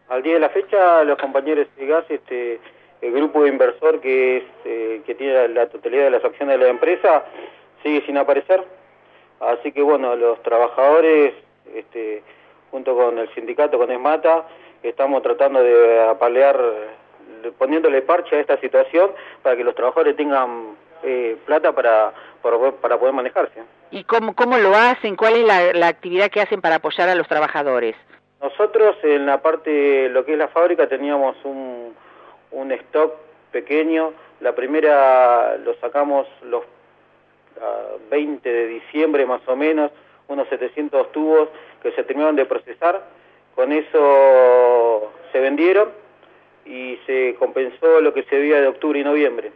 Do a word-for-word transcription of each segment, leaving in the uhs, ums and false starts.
Al día de la fecha, los compañeros de gas, este, el grupo de inversor que es eh, que tiene la, la totalidad de las acciones de la empresa, sigue sin aparecer. Así que bueno, los trabajadores, este, junto con el sindicato, con ESMATA, estamos tratando de apalear, poniéndole parche a esta situación para que los trabajadores tengan eh, plata para, para, para poder manejarse. ¿Y cómo, cómo lo hacen? ¿Cuál es la, la actividad que hacen para apoyar a los trabajadores? Nosotros en la parte, lo que es la fábrica, teníamos un, un stock pequeño. La primera lo sacamos los uh, veinte de diciembre más o menos, unos setecientos tubos que se terminaron de procesar. Con eso se vendieron y se compensó lo que se debía de octubre y noviembre.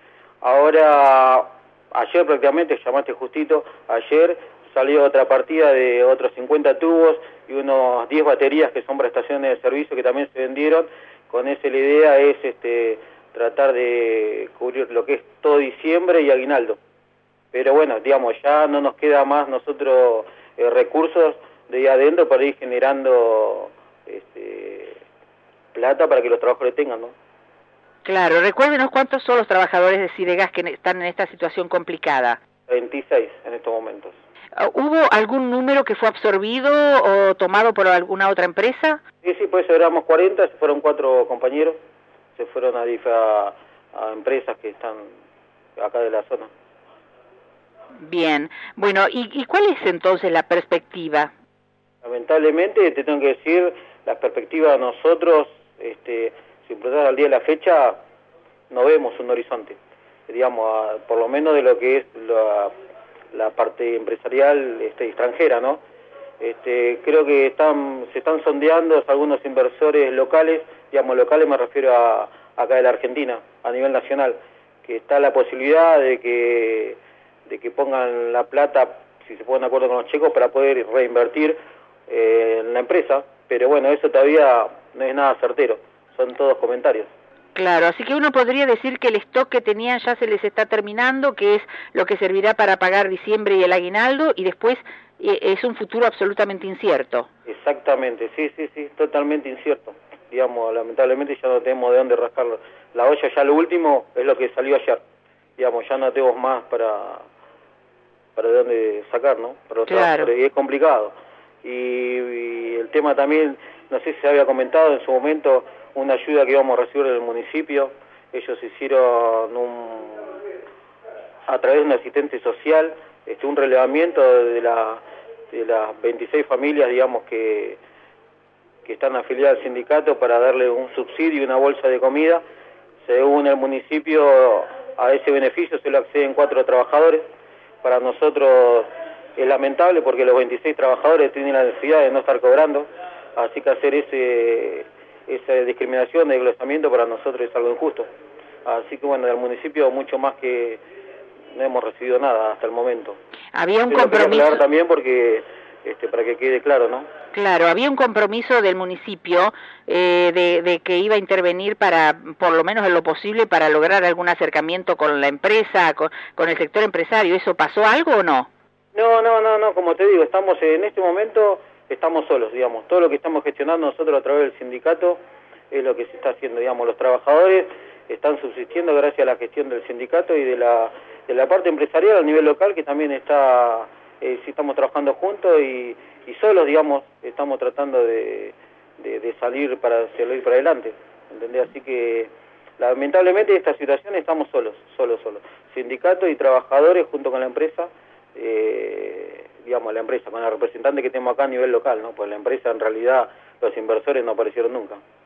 Ahora, ayer prácticamente, llamaste justito, ayer salió otra partida de otros cincuenta tubos y unos diez baterías que son para estaciones de servicio que también se vendieron. Con eso la idea es este, tratar de cubrir lo que es todo diciembre y aguinaldo. Pero bueno, digamos, ya no nos queda más nosotros eh, recursos de ahí adentro para ir generando este, plata para que los trabajadores tengan, ¿no? Claro, recuérdenos cuántos son los trabajadores de Sidegas que están en esta situación complicada. veintiséis en estos momentos. ¿Hubo algún número que fue absorbido o tomado por alguna otra empresa? Sí, sí, pues éramos cuarenta, se fueron cuatro compañeros, se fueron a, a, a empresas que están acá de la zona. Bien, bueno, ¿y, y cuál es entonces la perspectiva? Lamentablemente, te tengo que decir, la perspectiva de nosotros, este, si preguntas al día de la fecha, no vemos un horizonte, digamos, a, por lo menos de lo que es la... la parte empresarial este, extranjera, ¿no? Este, creo que están se están sondeando algunos inversores locales, digamos locales me refiero a acá de la Argentina, a nivel nacional, que está la posibilidad de que de que pongan la plata, si se ponen de acuerdo con los checos, para poder reinvertir eh, en la empresa, pero bueno, eso todavía no es nada certero, son todos comentarios. Claro, así que uno podría decir que el stock que tenían ya se les está terminando, que es lo que servirá para pagar diciembre y el aguinaldo, y después eh, es un futuro absolutamente incierto. Exactamente, sí, sí, sí, totalmente incierto. Digamos, lamentablemente ya no tenemos de dónde rascarlo. La olla ya lo último es lo que salió ayer. Digamos, ya no tenemos más para para de dónde sacar, ¿no? Para los claro. Y es complicado. Y, y el tema también, no sé si se había comentado en su momento, una ayuda que íbamos a recibir del municipio. Ellos hicieron un, a través de un asistente social, este, un relevamiento de, la, de las veintiséis familias, digamos, que, que están afiliadas al sindicato para darle un subsidio y una bolsa de comida. Según el municipio, a ese beneficio se lo acceden cuatro trabajadores. Para nosotros es lamentable porque los veintiséis trabajadores tienen la necesidad de no estar cobrando, así que hacer ese... esa discriminación de desglosamiento para nosotros es algo injusto. Así que bueno, del municipio mucho más que no hemos recibido nada hasta el momento. Había un Pero compromiso también porque este, para que quede claro, ¿no? Claro, había un compromiso del municipio eh, de, de que iba a intervenir para, por lo menos en lo posible, para lograr algún acercamiento con la empresa, con, con el sector empresario. ¿Eso pasó algo o no? No, no, no, no, como te digo, estamos en este momento estamos solos, digamos, todo lo que estamos gestionando nosotros a través del sindicato es lo que se está haciendo, digamos, los trabajadores están subsistiendo gracias a la gestión del sindicato y de la de la parte empresarial a nivel local que también está, eh, sí estamos trabajando juntos y, y solos, digamos, estamos tratando de, de, de salir para salir para adelante, ¿entendés? Así que lamentablemente en esta situación estamos solos, solos, solos, sindicato y trabajadores junto con la empresa. Eh, digamos, la empresa, con la representante que tenemos acá a nivel local, ¿no? Pues la empresa en realidad, los inversores no aparecieron nunca.